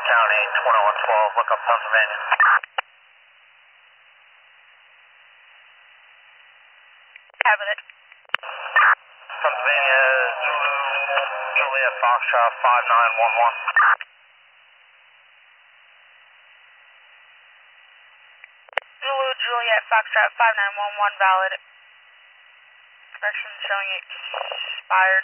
County 2112, look up Pennsylvania. Have it. Pennsylvania, Zulu, Juliet, Foxtrot 5911. Zulu, Juliet, Foxtrot 5911, valid. Correction showing expired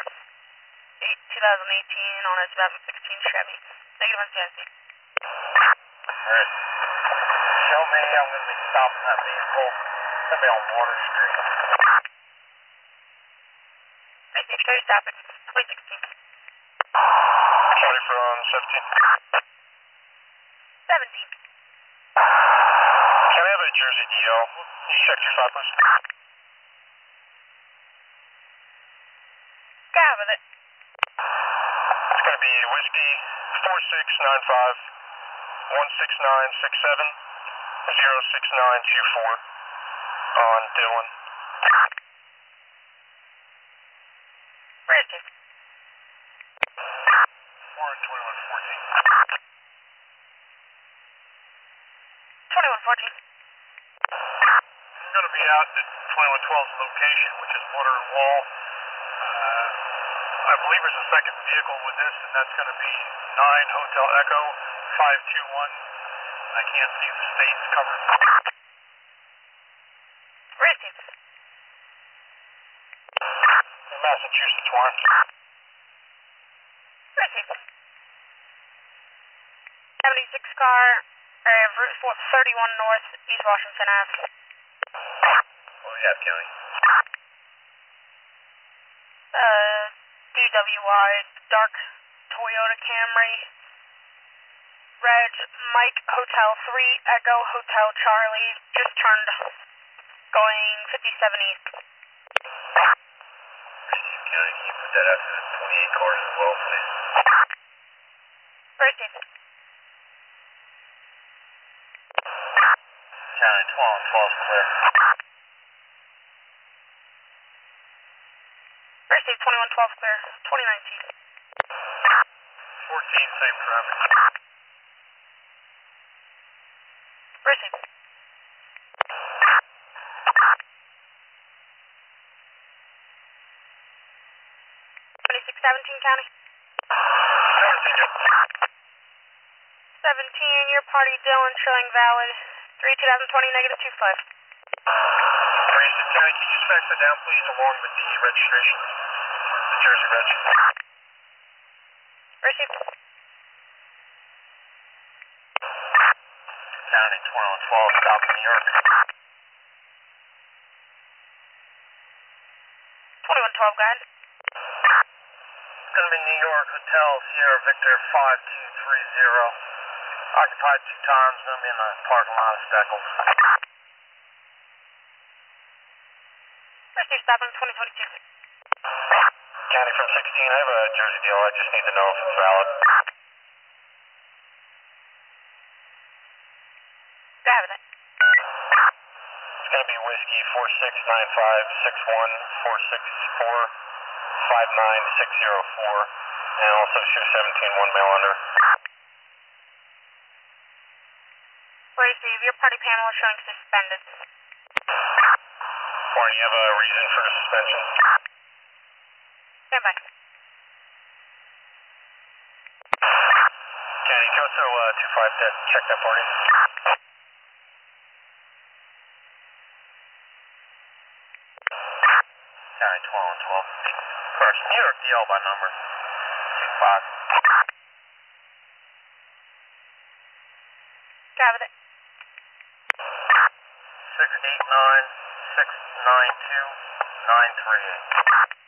2018 on a 2016 Chevy. Negative on CIC. Alright. Show me, I'm going to be stopping that vehicle. It's going to be on Water Street. Show you stopping. 2016. County from 17. 17. Can I have a Jersey DL? Just check your side, please. Yeah, with it. It's going to be Whiskey 4695 16967 06924 on Dillon. Where is it? We're in 2114. 2114. I'm going to be out at 2112's location, which is Water and Wall. I believe there's a second vehicle with this, and that's going to be 9 Hotel Echo 521. I can't see the states covered. Where is it? Massachusetts, Warren. Where is it? 76 car, Route 31 North, East Washington Ave. What do we have, County? DWI, dark Toyota Camry. Reg, Mike, Hotel 3, Echo, Hotel Charlie, just turned, going 57 East. County, can you put that out to the 28 cars as well, please? Where is it? County 12 clear. Where is it? 2112 clear, 2019. 14, same traffic. Where is it? 2617 County. 17, your party Dylan showing valid. 3/2020 negative 25. Houston County, can you just fax that down, please, along with the registration? The Jersey reg. Received. County 2112, stop in New York. 2112, guide. It's going to be New York Hotel Sierra Victor 5230. Occupied 2 times, going to be in the parking lot of Steckles. Received, stopping 2022. County from 16, I have a Jersey deal. I just need to know if it's valid. Yeah, have it. It's going to be Whiskey 4695 61 464 59604, and also show 17 1 mail under. Receive, your party panel is showing suspended. Warren, you have a reason for the suspension? Stand by. County, Joso 25, check that party. County 1212. First, New York DL by number 25. Have it. 689 692 938.